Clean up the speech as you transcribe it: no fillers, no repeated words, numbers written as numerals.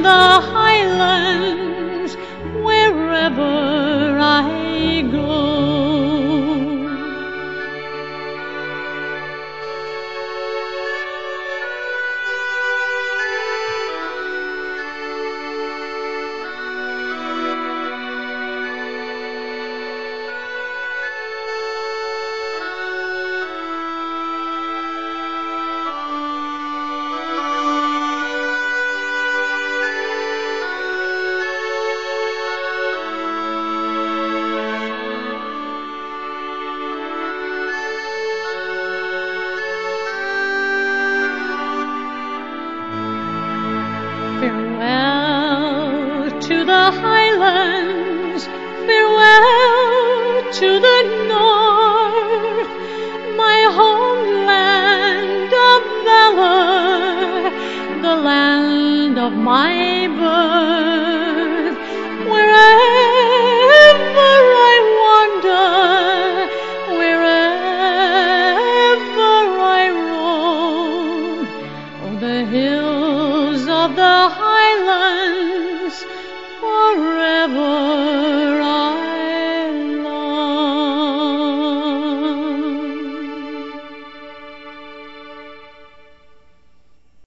in the highlands, wherever I go. Farewell to the highlands, farewell to the north, my homeland of valor, the land of my birth. Wherever I wander, wherever I roam, oh, the hills of the highlands